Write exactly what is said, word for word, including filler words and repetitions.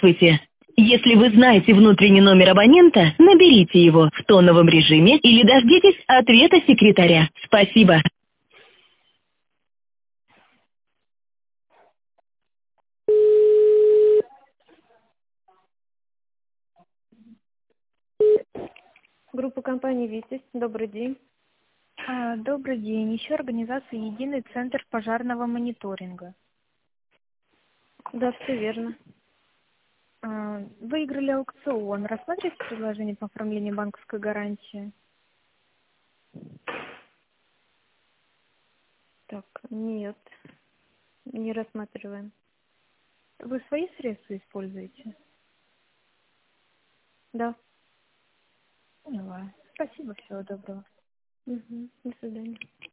Здравствуйте. Если вы знаете внутренний номер абонента, наберите его в тоновом режиме или дождитесь ответа секретаря. Спасибо. Группа компании «Витязь». Добрый день. А, Добрый день. Еще организация «Единый центр пожарного мониторинга». Да, все верно. А, Выиграли аукцион. Рассмотрите предложение по оформлению банковской гарантии? Так, нет, не рассматриваем. Вы свои средства используете? Да. Поняла. Спасибо, всего доброго. Мгм. До свидания.